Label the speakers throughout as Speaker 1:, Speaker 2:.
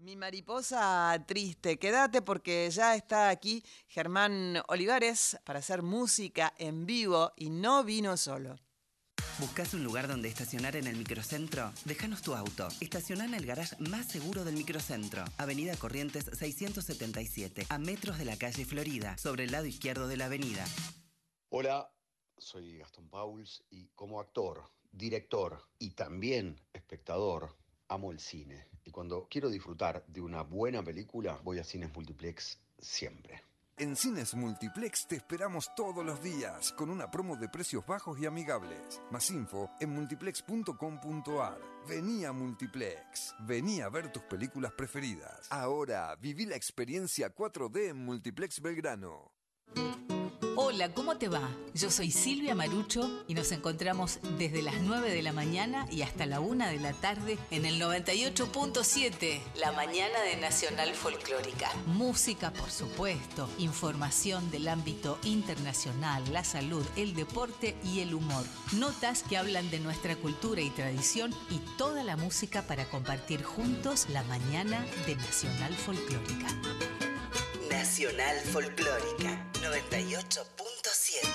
Speaker 1: Mi mariposa triste, quédate porque ya está aquí Germán Olivares para hacer música en vivo y no vino solo.
Speaker 2: ¿Buscás un lugar donde estacionar en el microcentro? Déjanos tu auto. Estacioná en el garage más seguro del microcentro. Avenida Corrientes 677, a metros de la calle Florida, sobre el lado izquierdo de la avenida.
Speaker 3: Hola, soy Gastón Pauls y como actor, director y también espectador, amo el cine. Y cuando quiero disfrutar de una buena película, voy a Cines Multiplex siempre.
Speaker 4: En Cines Multiplex te esperamos todos los días con una promo de precios bajos y amigables. Más info en multiplex.com.ar. Vení a Multiplex. Vení a ver tus películas preferidas. Ahora viví la experiencia 4D en Multiplex Belgrano.
Speaker 5: Hola, ¿cómo te va? Yo soy Silvia Marucho y nos encontramos desde las 9 de la mañana y hasta la 1 de la tarde en el 98.7, la mañana de Nacional Folclórica. Música, por supuesto, información del ámbito internacional, la salud, el deporte y el humor. Notas que hablan de nuestra cultura y tradición y toda la música para compartir juntos la mañana de Nacional Folclórica.
Speaker 2: Nacional Folclórica 98.7.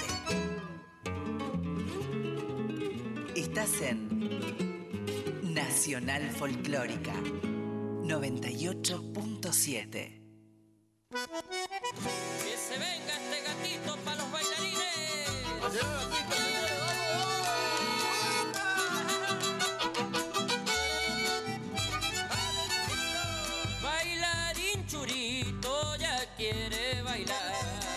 Speaker 2: Estás en Nacional Folclórica 98.7.
Speaker 6: Que se venga este gatito para los bailarines. Bailarín churito ya quiere bailar.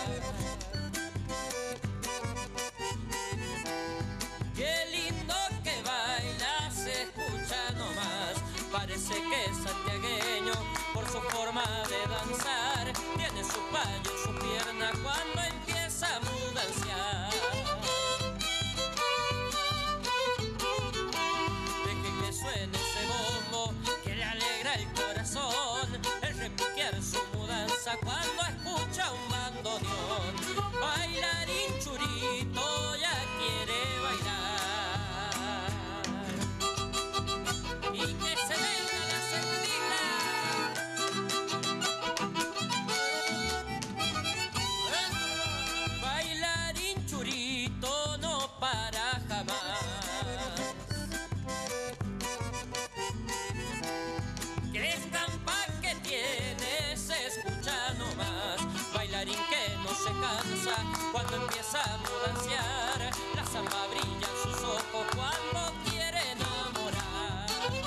Speaker 6: Qué lindo que baila, se escucha nomás. Parece que es santiagueño por su forma de danzar. Tiene su payo, su pierna cuando empieza a mudancear. Deje que suene ese bombo que le alegra el corazón. El repiquear su mudanza cuando escucha un bandoneón. Bailarín churito ya quiere bailar. Y que se venga la sentida. Bailarín churito no para jamás. Qué estampa que tiene, se escucha nomás. Bailarín que no se cansa cuando empieza a mudancear. La samba brilla en sus ojos cuando quiere enamorar.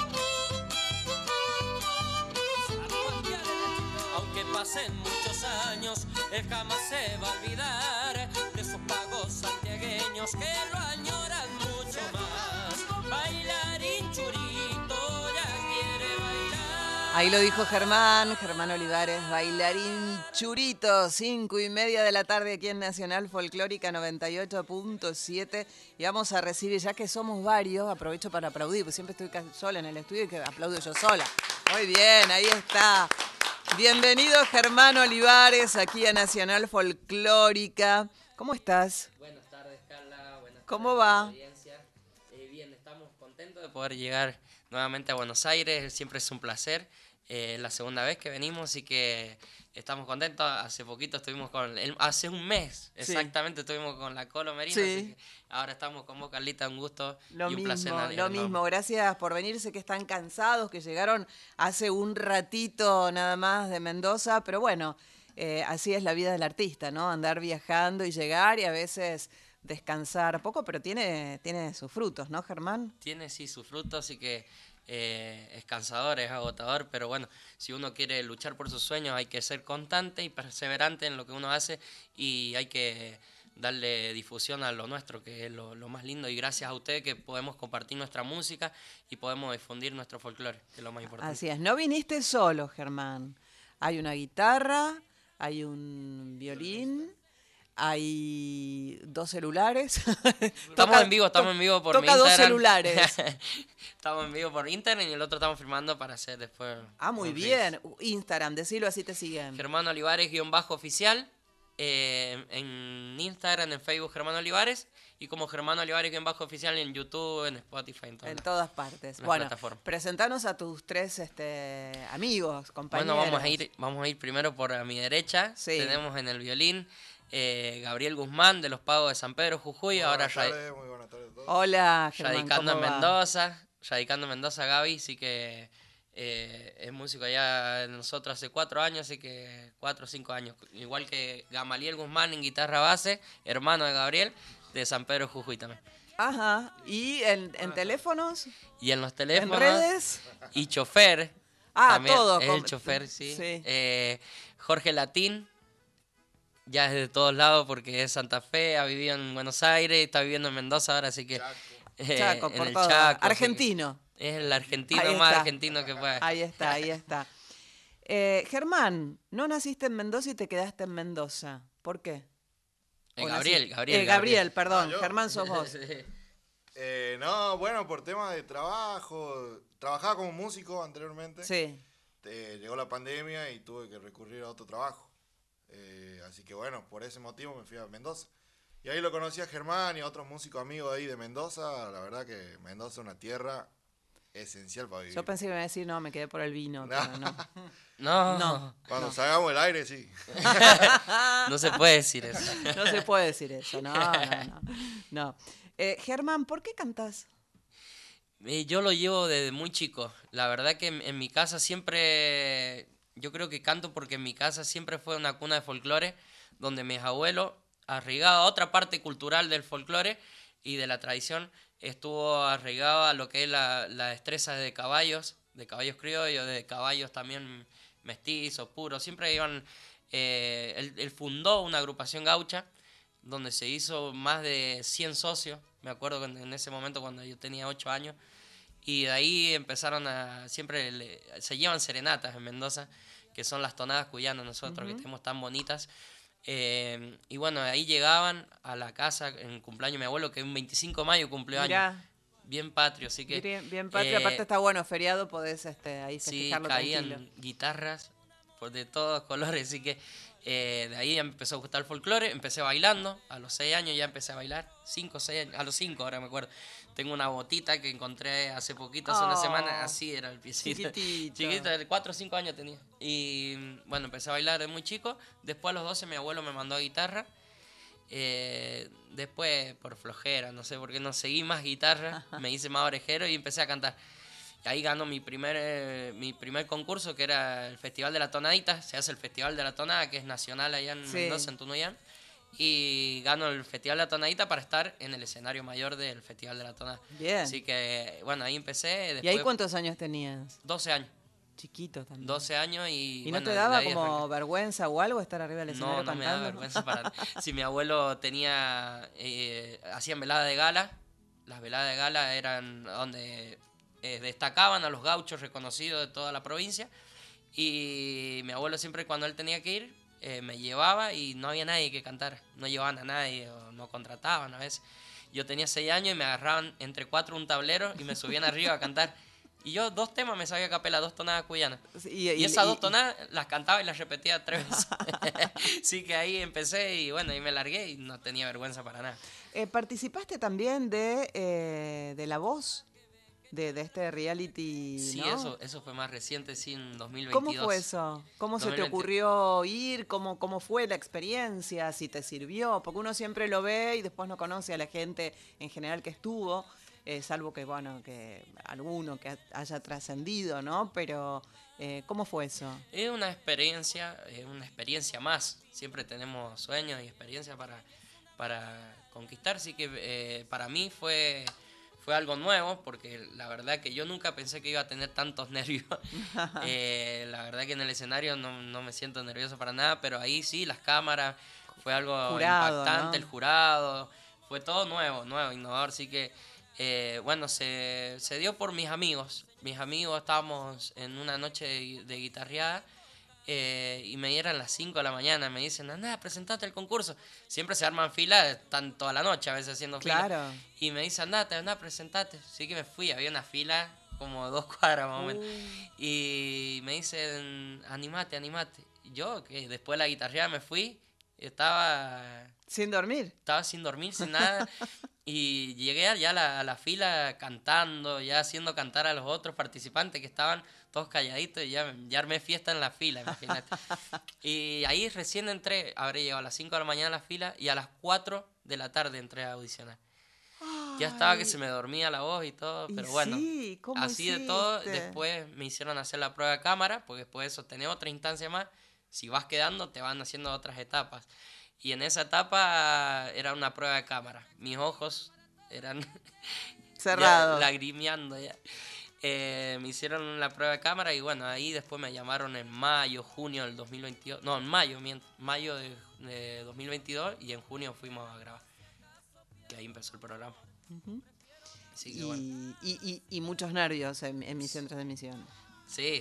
Speaker 6: Aunque pasen muchos años, él jamás se va a olvidar de sus pagos santiagueños que lo añoran mucho más. Bailarín churito ya quiere bailar.
Speaker 1: Ahí lo dijo Germán Olivares, bailarín churito, 5:30 de la tarde aquí en Nacional Folclórica 98.7. Y vamos a recibir, ya que somos varios, aprovecho para aplaudir, porque siempre estoy casi sola en el estudio y que aplaudo yo sola. Muy bien, ahí está. Bienvenido Germán Olivares aquí a Nacional Folclórica. ¿Cómo estás?
Speaker 6: Buenas tardes, Carla. Buenas
Speaker 1: ¿Cómo
Speaker 6: tardes,
Speaker 1: va?
Speaker 6: audiencia. Bien, estamos contentos de poder llegar nuevamente a Buenos Aires. Siempre es un placer. La segunda vez que venimos y que estamos contentos. Hace poquito estuvimos hace un mes exactamente estuvimos con la Colo Merino.
Speaker 1: Sí.
Speaker 6: Así que ahora estamos con vos, Carlita. Un gusto
Speaker 1: Lo
Speaker 6: y un
Speaker 1: mismo,
Speaker 6: placer.
Speaker 1: lo mismo. Gracias por venir. Sé que están cansados, que llegaron hace un ratito nada más de Mendoza, pero bueno, así es la vida del artista, ¿no? Andar viajando y llegar y a veces descansar poco, pero tiene sus frutos, ¿no, Germán?
Speaker 6: Tiene sí sus frutos y que es cansador, es agotador, pero bueno, si uno quiere luchar por sus sueños hay que ser constante y perseverante en lo que uno hace y hay que darle difusión a lo nuestro, que es lo más lindo, y gracias a ustedes que podemos compartir nuestra música y podemos difundir nuestro folclore, que es lo más importante.
Speaker 1: Así es, no viniste solo, Germán. Hay una guitarra, hay un violín, hay 2 celulares.
Speaker 6: Estamos en vivo por mi Instagram.
Speaker 1: Toca 2 celulares.
Speaker 6: Estamos en vivo por Instagram y el otro estamos filmando para hacer después.
Speaker 1: Ah, muy bien. Instagram, decilo así te siguen.
Speaker 6: Germán Olivares _oficial. en Instagram, en Facebook Germán Olivares, y como Germán Olivares _oficial en YouTube, en Spotify,
Speaker 1: en todas partes.
Speaker 6: las
Speaker 1: Bueno,
Speaker 6: plataformas.
Speaker 1: presentanos a tus 3 amigos, compañeros.
Speaker 6: Bueno, vamos a ir primero por a mi derecha.
Speaker 1: Sí.
Speaker 6: Tenemos en el violín Gabriel Guzmán, de los Pagos de San Pedro, Jujuy.
Speaker 7: Muy buenas tardes a todos.
Speaker 1: Hola, Germán,
Speaker 6: radicando en
Speaker 1: ¿cómo va?
Speaker 6: Mendoza, Gaby, sí que es músico allá de nosotros hace 4 años, así que 4 o 5 años. Igual que Gamaliel Guzmán en guitarra base, hermano de Gabriel, de San Pedro, Jujuy también.
Speaker 1: Ajá, ¿y en teléfonos?
Speaker 6: Y en los
Speaker 1: ¿En
Speaker 6: teléfonos.
Speaker 1: redes?
Speaker 6: Y chofer.
Speaker 1: Ah,
Speaker 6: también,
Speaker 1: todo.
Speaker 6: es el chofer, sí.
Speaker 1: Sí.
Speaker 6: Jorge Latín, ya es de todos lados porque es Santa Fe, ha vivido en Buenos Aires, está viviendo en Mendoza ahora, así que...
Speaker 1: Chaco,
Speaker 6: en
Speaker 1: por
Speaker 6: el
Speaker 1: todo.
Speaker 6: Chaco,
Speaker 1: Argentino.
Speaker 6: es el argentino
Speaker 1: Ahí
Speaker 6: más
Speaker 1: está.
Speaker 6: argentino que puede.
Speaker 1: Ahí está, ahí está. Germán, no naciste en Mendoza y te quedaste en Mendoza. ¿Por qué? ¿O
Speaker 6: Gabriel,
Speaker 1: naciste-
Speaker 6: Gabriel.
Speaker 1: perdón.
Speaker 7: yo.
Speaker 1: Germán sos vos.
Speaker 7: No, bueno, por temas de trabajo. Trabajaba como músico anteriormente.
Speaker 1: Sí.
Speaker 7: Llegó la pandemia y tuve que recurrir a otro trabajo. Así que bueno, por ese motivo me fui a Mendoza. Y ahí lo conocí a Germán y a otros músicos amigos ahí de Mendoza. La verdad que Mendoza es una tierra esencial para vivir.
Speaker 1: Yo pensé que me iba a decir, no, me quedé por el vino.
Speaker 7: No.
Speaker 1: Pero no.
Speaker 6: No,
Speaker 1: No.
Speaker 7: Cuando salgamos del aire, sí.
Speaker 6: no se puede decir eso.
Speaker 1: No se puede decir eso. No. No. Germán, ¿por qué cantás?
Speaker 6: Yo lo llevo desde muy chico. La verdad que en mi casa siempre, yo creo que canto porque en mi casa siempre fue una cuna de folclore, donde mis abuelos, arraigado a otra parte cultural del folclore y de la tradición, estuvo arraigado a lo que es la destreza de caballos criollos, de caballos también mestizos, puros. Siempre iban, él fundó una agrupación gaucha, donde se hizo más de 100 socios, me acuerdo que en ese momento cuando yo tenía 8 años, y de ahí empezaron se llevan serenatas en Mendoza, que son las tonadas cuyanas nosotros, que tenemos tan bonitas, y bueno, ahí llegaban a la casa en cumpleaños de mi abuelo, que un 25 de mayo cumplió años,
Speaker 1: Mirá,
Speaker 6: bien patrio, así que...
Speaker 1: bien patria. Aparte está bueno, feriado, podés ahí
Speaker 6: Sí,
Speaker 1: festejarlo
Speaker 6: caían
Speaker 1: tranquilo.
Speaker 6: guitarras de todos colores, así que de ahí ya me empezó a gustar el folclore, empecé bailando, a los 6 años ya empecé a bailar, 5 o 6 años, a los 5 ahora me acuerdo. Tengo una botita que encontré hace poquito, hace una semana, así era el piecito.
Speaker 1: Chiquitito.
Speaker 6: De 4 o 5 años tenía. Y bueno, empecé a bailar de muy chico, después a los 12 mi abuelo me mandó guitarra. Después por flojera, no sé por qué no seguí más guitarra, me hice más orejero y empecé a cantar. Y ahí ganó mi primer concurso, que era el Festival de la Tonadita. Se hace el Festival de la Tonada, que es nacional allá en
Speaker 1: Sí.
Speaker 6: Mendoza, en Tunuyán. Y gano el Festival de la Tonadita para estar en el escenario mayor del Festival de la Tonada.
Speaker 1: Bien.
Speaker 6: Así que, bueno, ahí empecé.
Speaker 1: ¿Y ahí
Speaker 6: Después,
Speaker 1: cuántos años tenías?
Speaker 6: 12 años.
Speaker 1: Chiquito también.
Speaker 6: 12 años y...
Speaker 1: ¿Y no
Speaker 6: bueno,
Speaker 1: te
Speaker 6: de
Speaker 1: daba
Speaker 6: ahí
Speaker 1: como
Speaker 6: arranqué.
Speaker 1: vergüenza o algo estar arriba del escenario
Speaker 6: No, no me da
Speaker 1: cantando?
Speaker 6: vergüenza para nada. Si mi abuelo tenía... hacían veladas de gala. Las veladas de gala eran donde destacaban a los gauchos reconocidos de toda la provincia. Y mi abuelo siempre cuando él tenía que ir, me llevaba y no había nadie que cantara. No llevaban a nadie o no contrataban a veces. Yo tenía 6 años y me agarraban entre 4 un tablero y me subían arriba a cantar. Y yo 2 temas me sabía a capela, 2 tonadas cuyanas. Y esas 2 tonadas las cantaba y las repetía 3 veces. Así que ahí empecé y bueno, ahí me largué y no tenía vergüenza para nada.
Speaker 1: ¿Participaste también de La Voz? De este reality,
Speaker 6: Sí,
Speaker 1: ¿no?
Speaker 6: eso fue más reciente, sí, en 2022.
Speaker 1: ¿Cómo fue eso? ¿Cómo se te
Speaker 6: 2020.
Speaker 1: ocurrió ir? ¿Cómo fue la experiencia? ¿Si te sirvió? Porque uno siempre lo ve y después no conoce a la gente en general que estuvo, salvo que, bueno, que alguno que haya trascendido, ¿no? Pero, ¿cómo fue eso?
Speaker 6: Es una experiencia más. Siempre tenemos sueños y experiencias para conquistar, así que para mí fue algo nuevo, porque la verdad que yo nunca pensé que iba a tener tantos nervios. La verdad que en el escenario no me siento nervioso para nada, pero ahí sí, las cámaras, fue algo
Speaker 1: Jurado,
Speaker 6: impactante,
Speaker 1: ¿no?
Speaker 6: el jurado, fue todo nuevo, innovador, así que bueno, se dio por mis amigos. Mis amigos estábamos en una noche de guitarreada. Y me dieron las 5 de la mañana, me dicen, anda, presentate el concurso. Siempre se arman filas, están toda la noche a veces haciendo fila.
Speaker 1: Claro.
Speaker 6: Y me dicen, anda, presentate. Así que me fui, había una fila como 2 cuadras más o menos. Y me dicen, animate. Yo, que después de la guitarreada me fui Estaba
Speaker 1: Sin dormir.
Speaker 6: Estaba sin dormir, sin nada. Y llegué allá a la fila cantando, ya haciendo cantar a los otros participantes que estaban todos calladitos y ya armé fiesta en la fila, imagínate. Y ahí recién entré, habré llegado a las 5 de la mañana a la fila y a las 4 de la tarde entré a audicionar. Ya estaba que se me dormía la voz y todo, pero bueno,
Speaker 1: sí, ¿cómo
Speaker 6: así de todo.
Speaker 1: hiciste?
Speaker 6: Después me hicieron hacer la prueba de cámara, porque después de eso tenés otra instancia más. Si vas quedando, te van haciendo otras etapas. Y en esa etapa era una prueba de cámara. Mis ojos eran
Speaker 1: Cerrados.
Speaker 6: ya lagrimeando ya. Me hicieron la prueba de cámara y bueno, ahí después me llamaron en mayo, junio del 2022. No, en mayo de 2022 y en junio fuimos a grabar. Y ahí empezó el programa. Así que bueno.
Speaker 1: Y muchos nervios en emisión tras emisión.
Speaker 6: Sí.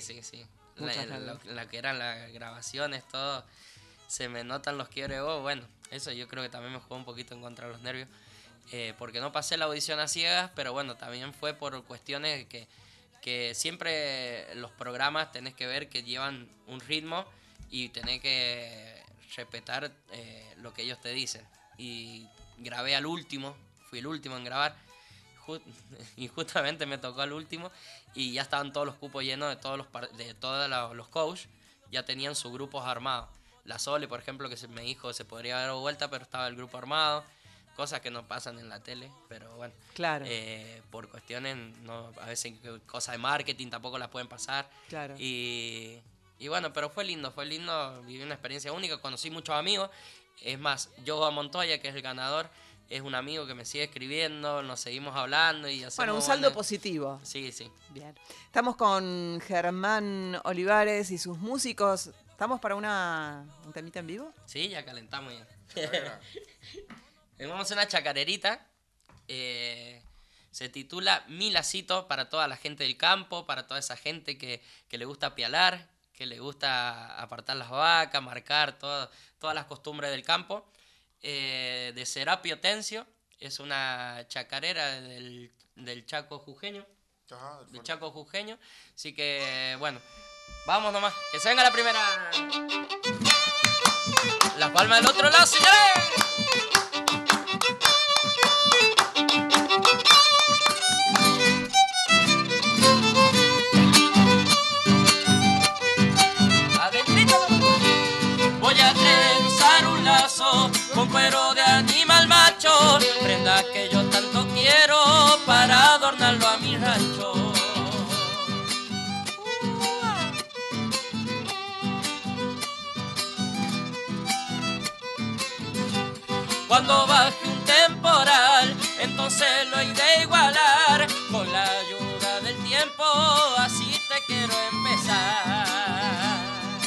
Speaker 6: La que eran las grabaciones, todo. Se me notan los quiebres de voz. Bueno, eso yo creo que también me jugó un poquito en contra de los nervios. Porque no pasé la audición a ciegas, pero bueno, también fue por cuestiones que siempre los programas tenés que ver que llevan un ritmo y tenés que respetar lo que ellos te dicen. Y grabé al último, fui el último en grabar. Y justamente me tocó al último y ya estaban todos los cupos llenos de todos los coaches, ya tenían sus grupos armados. La Sole, por ejemplo, que me dijo se podría dar vuelta, pero estaba el grupo armado, cosas que no pasan en la tele, pero bueno,
Speaker 1: claro.
Speaker 6: Por cuestiones, no, a veces cosas de marketing tampoco las pueden pasar.
Speaker 1: Claro.
Speaker 6: Y bueno, pero fue lindo, viví una experiencia única, conocí muchos amigos. Es más, Joe Montoya, que es el ganador, es un amigo que me sigue escribiendo, nos seguimos hablando y hacemos...
Speaker 1: Bueno, un saldo positivo.
Speaker 6: Sí.
Speaker 1: Bien. Estamos con Germán Olivares y sus músicos. ¿Estamos para un temita en vivo?
Speaker 6: Sí, ya calentamos ya. Vamos a hacer una chacarerita. Se titula Mi Lacito, para toda la gente del campo, para toda esa gente que le gusta pialar, que le gusta apartar las vacas, marcar todas las costumbres del campo. De Serapio Tencio, es una chacarera del Chaco jujeño.
Speaker 7: Ajá,
Speaker 6: del Chaco jujeño. Así que, bueno, vamos nomás, que se venga la primera. Las palmas del otro lado, señores. Voy a trenzar un lazo con cuero de animal macho, prenda que yo tanto quiero para adornarlo a mi rancho. Cuando baje un temporal, entonces lo he de igualar, con la ayuda del tiempo, así te quiero empezar.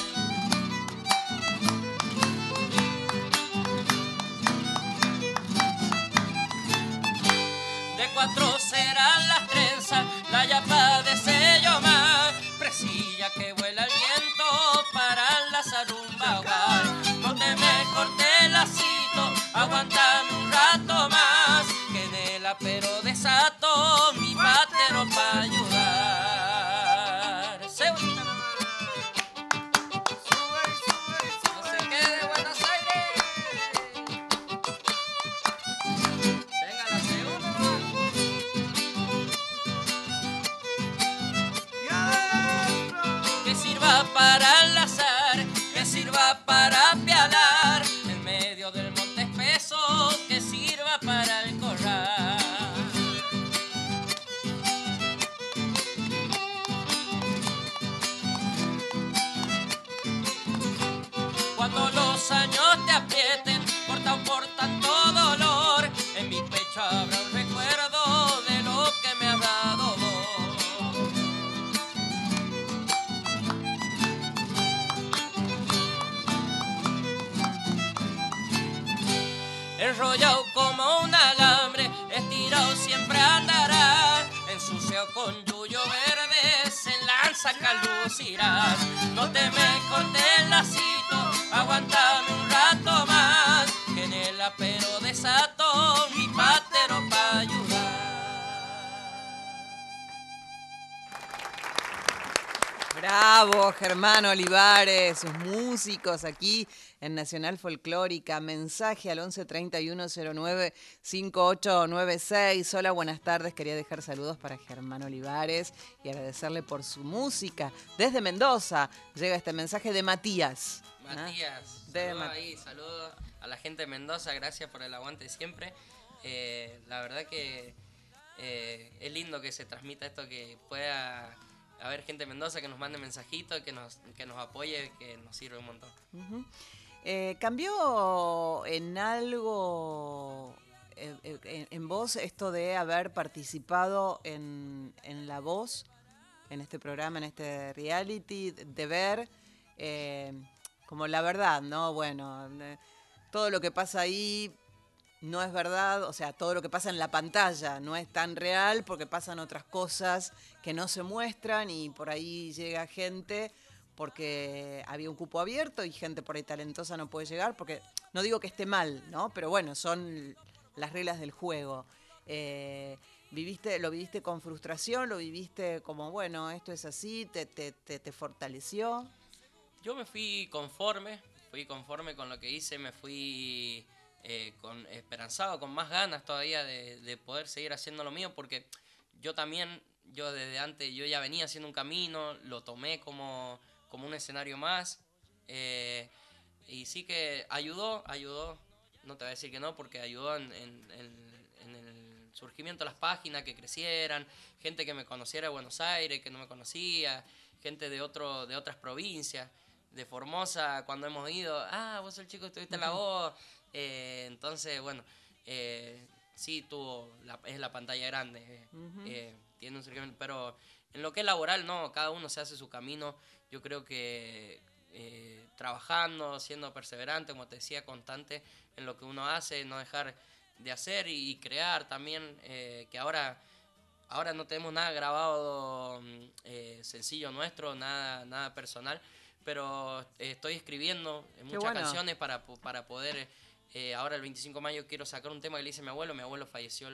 Speaker 6: De 4 serán las trenzas, la yapa de sello más, presilla que vuela el viento para enlazar un bagual. No te me corté el lacito, aguántame un rato más, que en el apero desato mi patero pa' ayudar. No se quede Buenos Aires. Venga la segunda. Que sirva para enlazar, que sirva para pialar, en medio del monte espeso, que sirva para el corral. Cuando los años te aprieten, cortado por tanto dolor, en mi pecho habrá un recuerdo de lo que me has dado vos. Enrollado como un alambre, estirado siempre andará, ensuciado con yuyo verde, se lanza calucirás. No te me cortes el lacito, aguántame un rato más, que en el apero desato mi patero pa' ayudar.
Speaker 1: ¡Bravo! Bravo, Germán Olivares, sus músicos aquí en Nacional Folclórica. Mensaje al 11 31 09 5896. Hola, buenas tardes. Quería dejar saludos para Germán Olivares y agradecerle por su música. Desde Mendoza llega este mensaje de Matías.
Speaker 6: Matías, saludos a la gente de Mendoza, gracias por el aguante siempre. La verdad que es lindo que se transmita esto, que pueda haber gente de Mendoza que nos mande mensajitos, que nos apoye, que nos sirve un montón.
Speaker 1: Uh-huh. ¿Cambió en algo en vos esto de haber participado en La Voz, en este programa, en este reality, de ver como la verdad, ¿no? Bueno, todo lo que pasa ahí no es verdad, o sea, todo lo que pasa en la pantalla no es tan real porque pasan otras cosas que no se muestran y por ahí llega gente porque había un cupo abierto y gente por ahí talentosa no puede llegar, porque no digo que esté mal, ¿no? Pero bueno, son las reglas del juego. ¿Lo viviste con frustración? ¿Lo viviste como, bueno, esto es así? ¿Te fortaleció?
Speaker 6: Yo me fui conforme con lo que hice, me fui esperanzado, con más ganas todavía de poder seguir haciendo lo mío, porque yo desde antes, yo ya venía haciendo un camino, lo tomé como un escenario más, y sí que ayudó, no te voy a decir que no, porque ayudó en el surgimiento de las páginas, que crecieran, gente que me conociera de Buenos Aires, que no me conocía, gente de otras provincias, de Formosa, cuando hemos ido, vos sos el chico que estuviste en La Voz. Entonces, bueno, sí es la pantalla grande, tiene un surgimiento, pero en lo que es laboral, no, cada uno se hace su camino. Yo creo que trabajando, siendo perseverante, como te decía, constante en lo que uno hace, no dejar de hacer y crear también, que ahora no tenemos nada grabado sencillo nuestro, nada personal, pero estoy escribiendo muchas canciones para poder, ahora el 25 de mayo quiero sacar un tema que le hice a mi abuelo falleció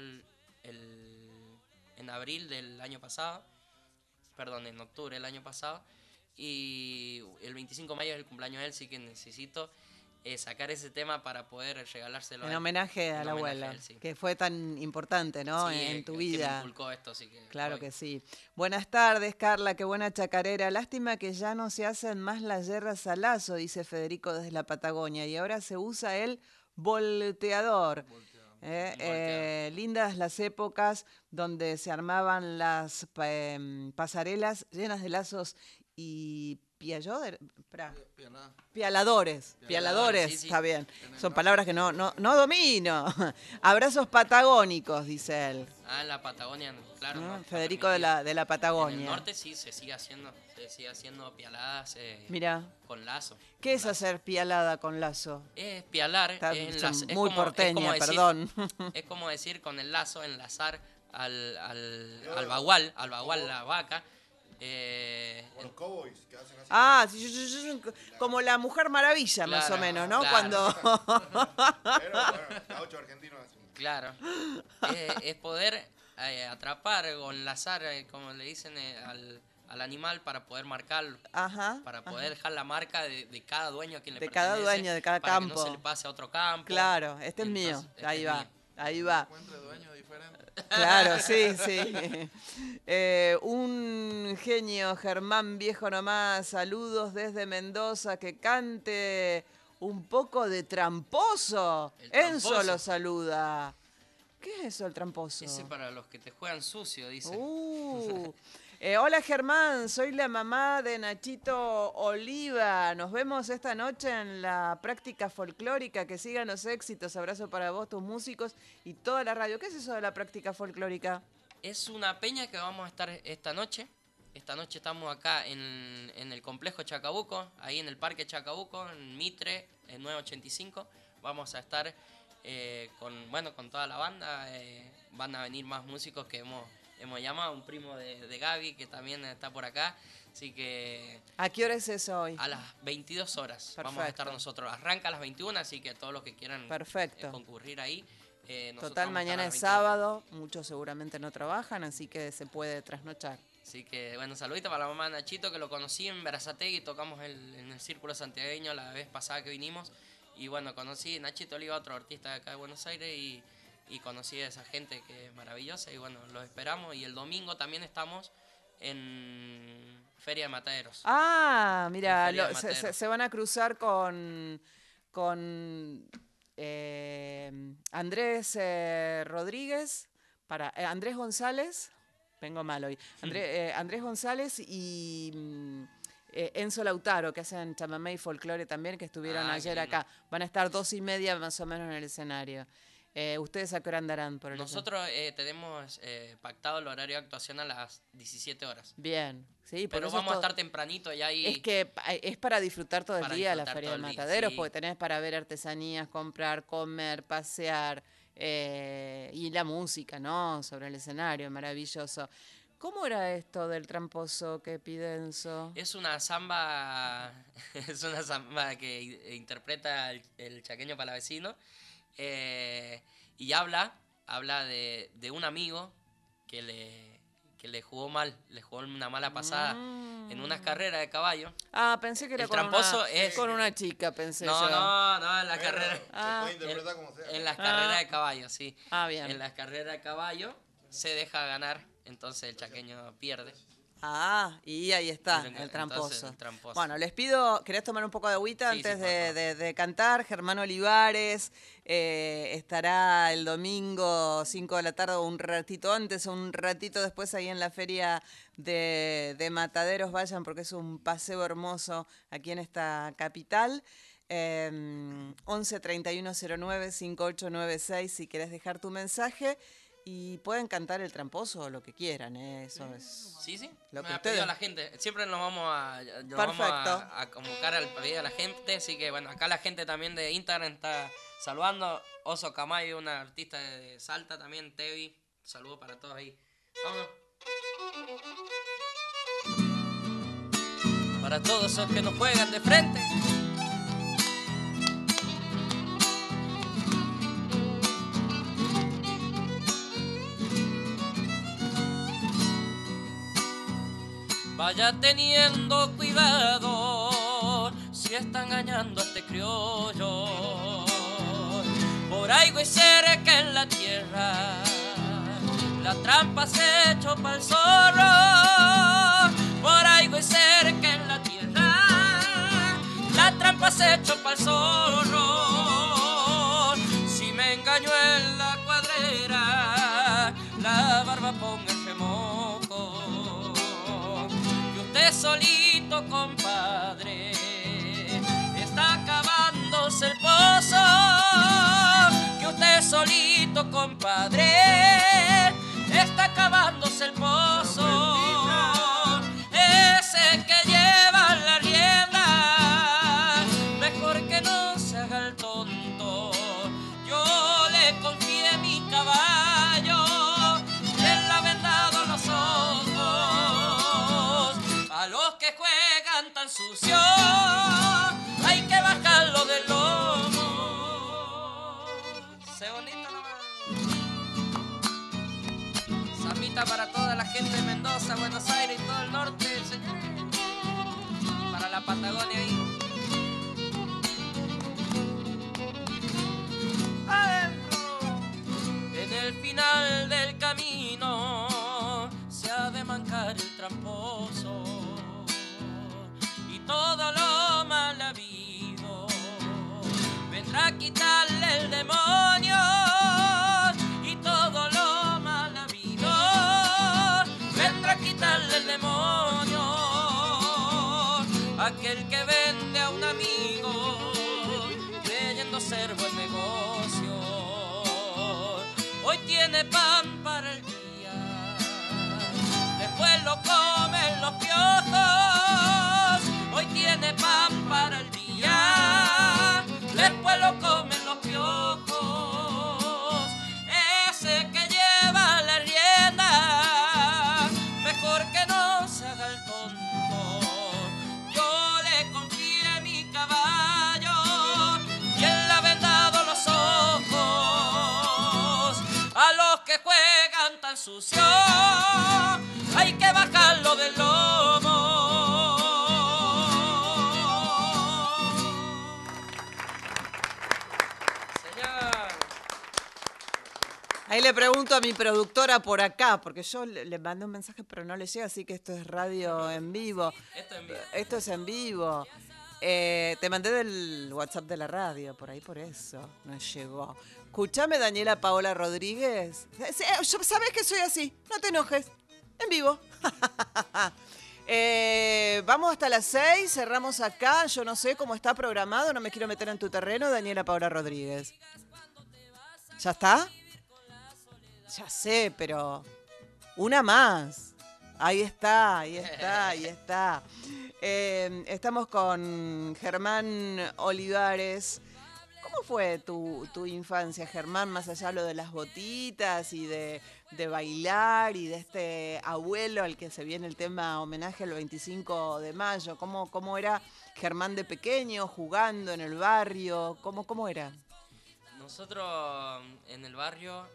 Speaker 6: en abril del año pasado, en octubre del año pasado, y el 25 de mayo es el cumpleaños de él, sí que necesito sacar ese tema para poder regalárselo
Speaker 1: en homenaje a la abuela, sí, que fue tan importante, ¿no? Sí, en tu vida.
Speaker 6: Que me inculcó esto, así que
Speaker 1: claro que sí. Buenas tardes, Carla, qué buena chacarera. Lástima que ya no se hacen más las yerras a lazo, dice Federico desde la Patagonia, y ahora se usa el volteador. Lindas las épocas donde se armaban las pasarelas llenas de lazos y pialadores, sí, sí. Está bien. Son palabras que no domino. Abrazos patagónicos, dice él.
Speaker 6: En la Patagonia, claro.
Speaker 1: ¿No? Federico de la Patagonia.
Speaker 6: En el norte sí se sigue haciendo pialadas con lazo.
Speaker 1: ¿Qué es hacer pialada con lazo?
Speaker 6: Es pialar,
Speaker 1: muy porteña, perdón.
Speaker 6: Es como decir con el lazo enlazar al bagual, la vaca.
Speaker 7: Los cowboys que hacen así.
Speaker 1: Como la Mujer Maravilla, claro, más o menos, ¿no?
Speaker 6: Claro.
Speaker 1: Cuando...
Speaker 7: Pero bueno, gaucho argentino hacen.
Speaker 6: Claro. Es poder atrapar o enlazar, como le dicen, al animal para poder marcarlo. Para poder dejar la marca de cada dueño a quien le pertenece.
Speaker 1: De cada dueño, de cada campo.
Speaker 6: Para que no se le pase a otro campo.
Speaker 1: Claro, este es mío. Ahí va.
Speaker 7: Encuentre dueños diferentes.
Speaker 1: Claro, sí. Un genio, Germán Viejo nomás. Saludos desde Mendoza. Que cante un poco de Tramposo. Enzo lo saluda. ¿Qué es eso, el Tramposo?
Speaker 6: Ese para los que te juegan sucio, dice.
Speaker 1: Hola Germán, soy la mamá de Nachito Oliva. Nos vemos esta noche en la práctica folclórica. Que sigan los éxitos. Abrazo para vos, tus músicos y toda la radio. ¿Qué es eso de la práctica folclórica?
Speaker 6: Es una peña que vamos a estar esta noche. Esta noche estamos acá en el complejo Chacabuco, ahí en el parque Chacabuco, en Mitre, en 985. Vamos a estar con toda la banda. Van a venir más músicos que hemos llamado, un primo de Gaby que también está por acá, así que...
Speaker 1: ¿A qué hora es eso hoy?
Speaker 6: A las 22 horas.
Speaker 1: Perfecto.
Speaker 6: Vamos a estar nosotros. Arranca a las 21, así que todos los que quieran concurrir ahí.
Speaker 1: Total, mañana es sábado, muchos seguramente no trabajan, así que se puede trasnochar.
Speaker 6: Así que, bueno, saludito para la mamá de Nachito, que lo conocí en Berazategui, tocamos en el Círculo Santiagueño la vez pasada que vinimos. Y bueno, conocí a Nachito Oliva, otro artista de acá de Buenos Aires, y conocí a esa gente que es maravillosa. Y bueno, los esperamos. Y el domingo también estamos en Feria de Mataderos.
Speaker 1: Ah, mira,
Speaker 6: Feria de Mataderos.
Speaker 1: se van a cruzar con Andrés Rodríguez, Andrés González, vengo mal hoy, Andrés González y Enzo Lautaro, que hacen chamamé y folclore también, que estuvieron ayer acá. Van a estar 2:30 más o menos en el escenario. ¿Ustedes a qué hora andarán por el
Speaker 6: Nosotros tenemos pactado el horario de actuación a las 17 horas.
Speaker 1: Bien, sí.
Speaker 6: Pero vamos a estar tempranito ya ahí.
Speaker 1: Es que es para disfrutar todo el día la Feria de Mataderos,
Speaker 6: sí.
Speaker 1: Porque tenés para ver artesanías, comprar, comer, pasear, y la música, ¿no? Sobre el escenario, maravilloso. ¿Cómo era esto del tramposo que pide Enzo?
Speaker 6: Es una samba que interpreta el chaqueño palavecino. Y habla de un amigo que le jugó mal, le jugó una mala pasada en unas carreras de caballo.
Speaker 1: Ah, pensé que era con una chica, pensé yo.
Speaker 6: No, en las carreras.
Speaker 7: Se puede interpretar como sea.
Speaker 6: En las carreras de caballo, sí.
Speaker 1: Ah, bien.
Speaker 6: En las carreras de caballo se deja ganar, entonces el chaqueño pierde.
Speaker 1: Ah, y ahí está, el tramposo.
Speaker 6: El tramposo.
Speaker 1: Bueno, les pido, ¿querés tomar un poco de agüita antes de cantar? Germán Olivares estará el domingo 5 de la tarde, o un ratito antes o un ratito después ahí en la feria de Mataderos. Vayan porque es un paseo hermoso aquí en esta capital. 11 31 09 5896 si querés dejar tu mensaje. Y pueden cantar el tramposo o lo que quieran, eso es.
Speaker 6: Sí.
Speaker 1: Lo que
Speaker 6: me ha pedido la gente. Siempre nos vamos a convocar al pedido de la gente. Así que bueno, acá la gente también de Instagram está saludando. Oso Camayo, una artista de Salta también, Tevi. Saludos para todos ahí. Vamos. Para todos esos que nos juegan de frente. Vaya teniendo cuidado si está engañando a este criollo. Por algo y cerca en la tierra, la trampa se echó pa'l zorro. Por algo y cerca en la tierra, la trampa se echó pa'l zorro. Si me engañó en la cuadrera, la barba ponga el remojo. Usted solito, compadre, está acabándose el pozo. Que usted solito, compadre, está acabándose el pozo. Ese que lleva la rienda, mejor que no se haga el tonto. Yo le confié mi caballo y él le ha vendado los ojos. A los que juegan tan sucio hay que bajarlo del lomo. Se bonito nomás. Samita para toda la gente de Mendoza, Buenos Aires y todo el norte, señor. Para la Patagonia ahí. Adentro. En el final del camino se ha de mancar el tramposo. Todo lo mal habido vendrá a quitarle el demonio. Y todo lo mal habido vendrá a quitarle el demonio. Aquel que vende a un amigo creyendo ser buen negocio, hoy tiene pan para el día, después lo comen los piojos. Hoy tiene pan para el día, después lo comen los piojos. Ese que lleva la rienda, mejor que no se haga el tonto. Yo le confié mi caballo y él le ha vendado los ojos. A los que juegan tan sucio hay que bajarlo filo del lomo.
Speaker 1: Ahí le pregunto a mi productora por acá, porque yo le mandé un mensaje pero no le llega, así que esto es radio en vivo. Esto es en vivo. Te mandé del WhatsApp de la radio, por ahí por eso no llegó. Escuchame, Daniela Paola Rodríguez. Sabés que soy así, no te enojes. En vivo. Vamos hasta las 6, cerramos acá. Yo no sé cómo está programado, no me quiero meter en tu terreno, Daniela Paola Rodríguez. ¿Ya está? Ya sé, pero una más. Ahí está, ahí está, ahí está. Estamos con Germán Olivares. ¿Cómo fue tu infancia, Germán? Más allá de lo de las botitas y de bailar y de este abuelo al que se viene el tema homenaje el 25 de mayo. ¿Cómo era Germán de pequeño, jugando en el barrio? ¿Cómo era?
Speaker 6: Nosotros en el barrio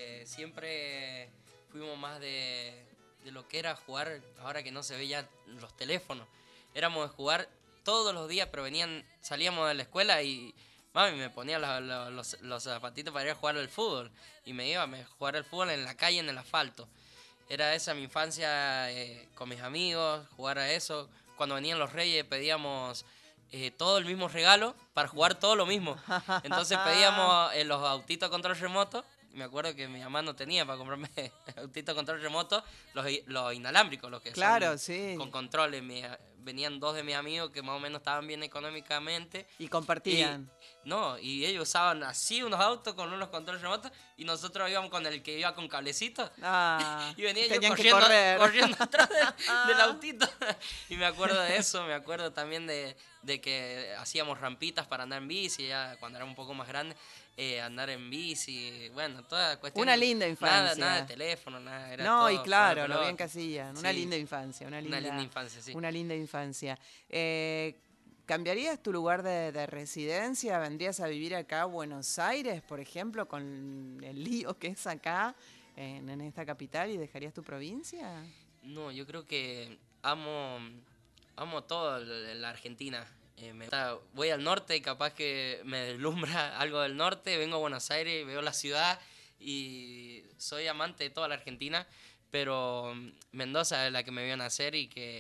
Speaker 6: siempre fuimos más de lo que era jugar, ahora que no se veían los teléfonos. Éramos de jugar todos los días, pero salíamos de la escuela y mami me ponía los zapatitos para ir a jugar al fútbol. Y me iba a jugar al fútbol en la calle, en el asfalto. Era esa mi infancia con mis amigos, jugar a eso. Cuando venían los reyes pedíamos todo el mismo regalo para jugar todo lo mismo. Entonces pedíamos los autitos a control remoto. Me acuerdo que mi mamá no tenía para comprarme autitos a control remoto, los inalámbricos, los que
Speaker 1: claro,
Speaker 6: son
Speaker 1: sí,
Speaker 6: con controles. Venían dos de mis amigos que más o menos estaban bien económicamente.
Speaker 1: Y compartían.
Speaker 6: Y ellos usaban así unos autos con unos controles remotos y nosotros íbamos con el que iba con cablecitos. Y venía yo corriendo atrás del autito. Y me acuerdo de eso, me acuerdo también de que hacíamos rampitas para andar en bici, ya cuando era un poco más grande. Andar en bici, bueno, toda cuestión.
Speaker 1: Una linda infancia.
Speaker 6: Nada de teléfono, nada. Era
Speaker 1: no,
Speaker 6: todo
Speaker 1: y claro, lo bien que hacían. Una
Speaker 6: sí.
Speaker 1: linda infancia, una linda
Speaker 6: infancia, sí.
Speaker 1: Una linda infancia. ¿Cambiarías tu lugar de residencia? ¿Vendrías a vivir acá a Buenos Aires, por ejemplo, con el lío que es acá, en esta capital, y dejarías tu provincia?
Speaker 6: No, yo creo que amo todo la Argentina. Voy al norte y capaz que me deslumbra algo del norte, vengo a Buenos Aires, veo la ciudad y soy amante de toda la Argentina, pero Mendoza es la que me vio nacer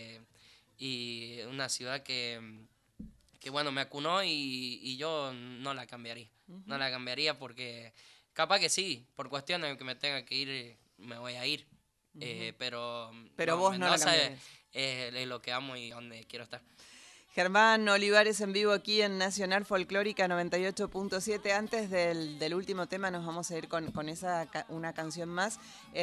Speaker 6: y una ciudad que bueno, me acunó y yo no la cambiaría. Uh-huh. No la cambiaría porque capaz que sí, por cuestiones de que me tenga que ir, me voy a ir. Uh-huh. Pero
Speaker 1: vos Mendoza no la cambiarías.
Speaker 6: Es lo que amo y donde quiero estar.
Speaker 1: Germán Olivares en vivo aquí en Nacional Folclórica 98.7. Antes del último tema nos vamos a ir con una canción más.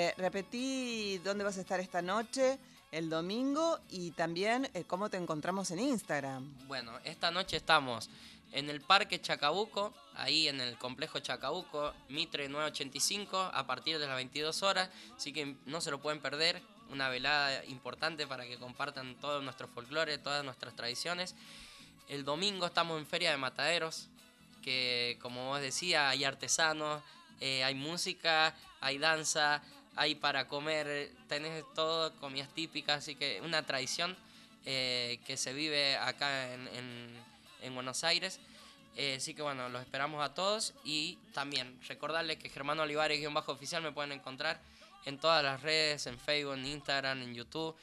Speaker 1: Repetí dónde vas a estar esta noche, el domingo, y también cómo te encontramos en Instagram.
Speaker 6: Bueno, esta noche estamos en el Parque Chacabuco, ahí en el complejo Chacabuco, Mitre 985, a partir de las 22 horas, así que no se lo pueden perder. Una velada importante para que compartan todo nuestro folclore, todas nuestras tradiciones. El domingo estamos en Feria de Mataderos, que como vos decías, hay artesanos, hay música, hay danza, hay para comer, tenés todo, comidas típicas, así que una tradición que se vive acá en Buenos Aires. Así que bueno, los esperamos a todos y también recordarles que Germán Olivares-oficial me pueden encontrar en todas las redes, en Facebook, en Instagram, en YouTube.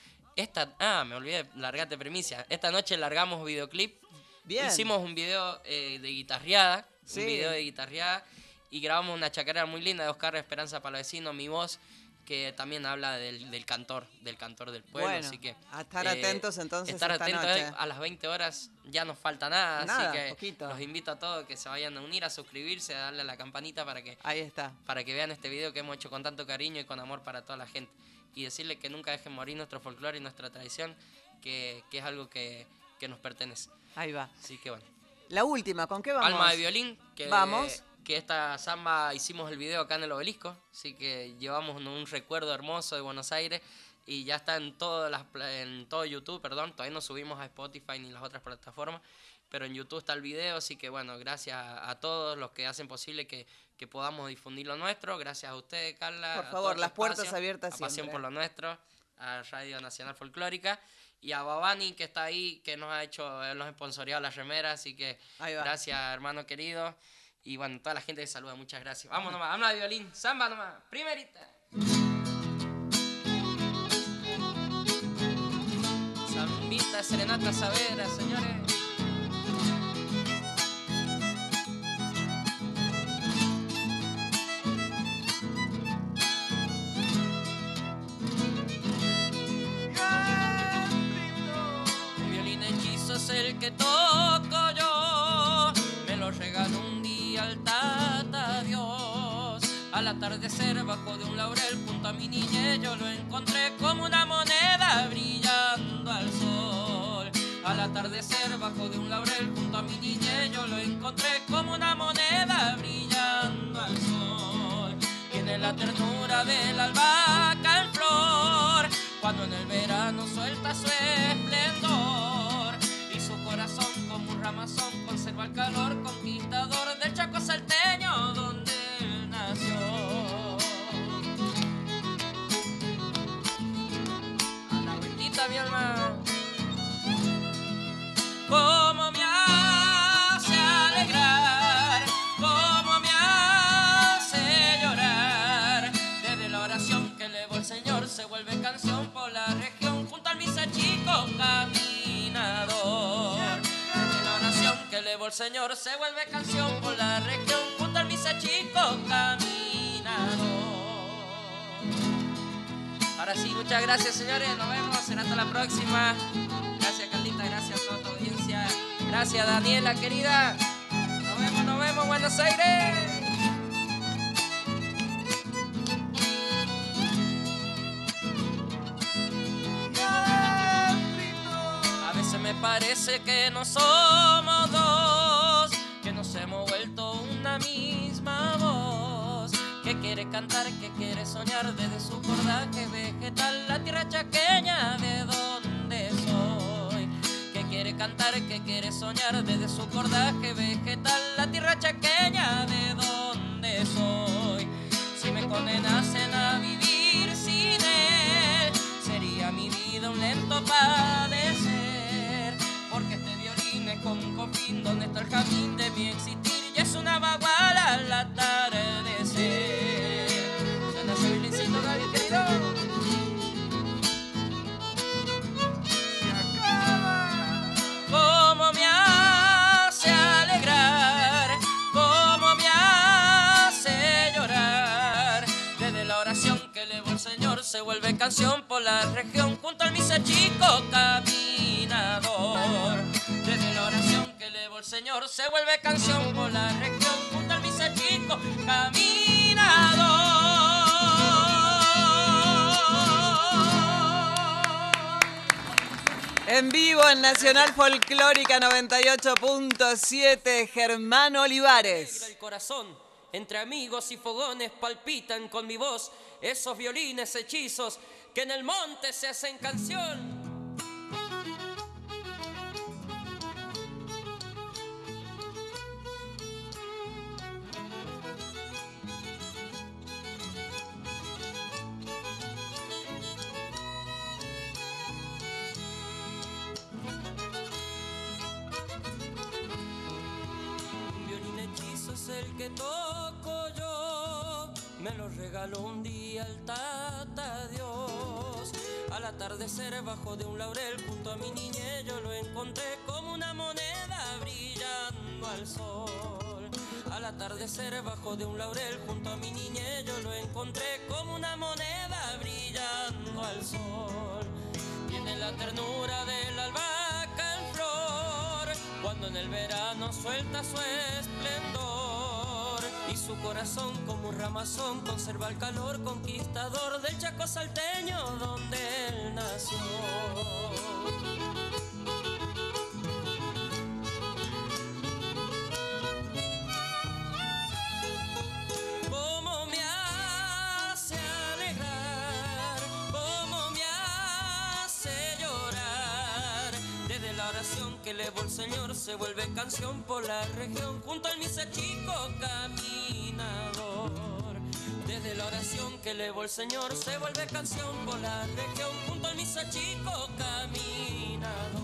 Speaker 6: Me olvidé, largate primicia. Esta noche largamos videoclip. Bien. Hicimos un video de guitarreada. Sí. Un video de guitarreada. Y grabamos una chacarera muy linda de Oscar Esperanza Palavecino, mi voz, que también habla del cantor del pueblo.
Speaker 1: Bueno,
Speaker 6: así que
Speaker 1: a estar atentos entonces.
Speaker 6: Estar
Speaker 1: esta
Speaker 6: atentos
Speaker 1: noche.
Speaker 6: A las 20 horas ya nos falta nada. Así que
Speaker 1: poquito.
Speaker 6: Los invito a todos que se vayan a unir, a suscribirse, a darle a la campanita para que
Speaker 1: ahí está,
Speaker 6: para que vean este video que hemos hecho con tanto cariño y con amor para toda la gente. Y decirle que nunca dejen morir nuestro folclore y nuestra tradición, que es algo que nos pertenece.
Speaker 1: Ahí va.
Speaker 6: Así que bueno.
Speaker 1: La última, ¿con qué vamos?
Speaker 6: Alma de violín.
Speaker 1: Vamos.
Speaker 6: Que esta samba hicimos el video acá en el Obelisco, así que llevamos un recuerdo hermoso de Buenos Aires y ya está en todo YouTube, todavía no subimos a Spotify ni las otras plataformas, pero en YouTube está el video, así que bueno, gracias a todos los que hacen posible que podamos difundir lo nuestro, gracias a ustedes, Carla.
Speaker 1: Por favor, las puertas abiertas siempre.
Speaker 6: Pasión por lo nuestro, a Radio Nacional Folclórica, y a Babani, que está ahí, que nos ha sponsoreado las remeras, así que gracias, hermano querido. Y bueno, toda la gente que saluda, muchas gracias. Vamos nomás, habla de violín, samba nomás, primerita. Zambita, serenata, savera, señores. Un violín hechizo es el que toco yo, me lo regaló un día el Tata Dios. Al atardecer bajo de un laurel junto a mi niñez yo lo encontré como una moneda brillando al sol. Al atardecer bajo de un laurel junto a mi niñez yo lo encontré como una moneda brillando al sol. Tiene la ternura de la albahaca en flor cuando en el verano suelta su esplendor, y su corazón como un ramazón conserva el calor conquistador del Chaco salteño donde él nació. A la vueltita, mi alma. Cómo me hace alegrar, cómo me hace llorar. Desde la oración que elevó el Señor se vuelve canción por la región junto al misa chico caminador. Desde la oración que elevó el Señor se vuelve canción por la región junto al misa chico caminador. Ahora sí, muchas gracias, señores, nos vemos, será hasta la próxima. Gracias, Carlita, gracias a toda tu audiencia. Gracias, Daniela, querida. Nos vemos, Buenos Aires. A veces me parece que no somos dos, que nos hemos vuelto una misma voz, que quiere cantar, que quiere soñar desde su cordaje vegetal, la tierra chaqueña de donde soy. Que quiere cantar, que quiere soñar desde su cordaje vegetal, la tierra chaqueña de donde soy. Si me condenasen a vivir sin él, sería mi vida un lento padecer, porque este violín es como un cofín donde está el jardín de mi existir, y es una baguala al atardecer. Suena ese violincito, Gaby, querido. Cómo me hace alegrar, cómo me hace llorar. Desde la oración que elevó el Señor se vuelve canción por la región junto al misa chico caminador. Desde la oración que elevó el Señor se vuelve canción por la región junto al misa chico caminador.
Speaker 1: En vivo en Nacional Folclórica 98.7, Germán Olivares.
Speaker 6: El corazón, entre amigos y fogones palpitan con mi voz esos violines hechizos que en el monte se hacen canción. El que toco yo me lo regaló un día el Tata Dios. Al atardecer bajo de un laurel junto a mi niñez yo lo encontré como una moneda brillando al sol. Al atardecer bajo de un laurel junto a mi niñez yo lo encontré como una moneda brillando al sol. Tiene la ternura de la albahaca en flor cuando en el verano suelta su esplendor, y su corazón como un ramazón conserva el calor conquistador del Chaco salteño donde él nació. Cómo me hace alegrar, cómo me hace llorar. Desde la oración que elevó el Señor se vuelve canción por la región junto al misa chico caminador. Desde la oración que elevó el Señor se vuelve canción por la región junto al misa chico caminador.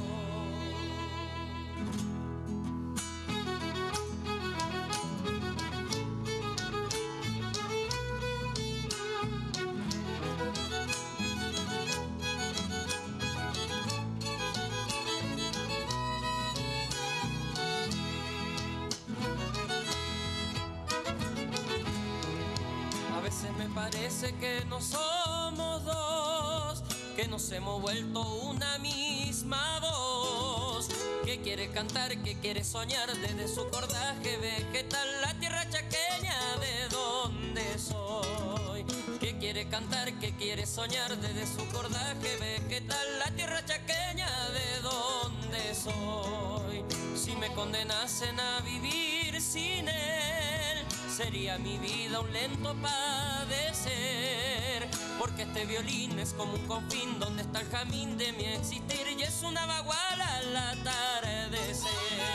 Speaker 6: Parece que no somos dos, que nos hemos vuelto una misma voz, que quiere cantar, que quiere soñar desde su cordaje vegetal, la tierra chaqueña de donde soy. Que quiere cantar, que quiere soñar desde su cordaje vegetal, la tierra chaqueña de donde soy. Si me condenasen a vivir sin él, sería mi vida un lento padecer, porque este violín es como un confín donde está el jamín de mi existir y es una baguala al atardecer.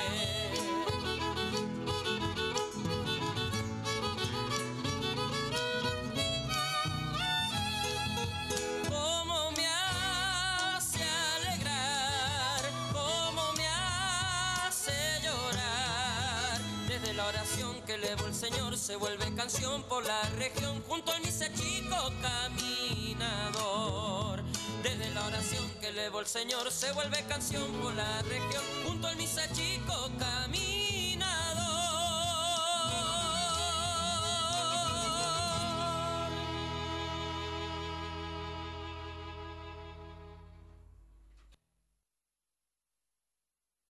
Speaker 6: Que elevó el Señor se vuelve canción por la región junto al misa chico caminador. Desde la oración que elevó el Señor se vuelve canción por la región junto al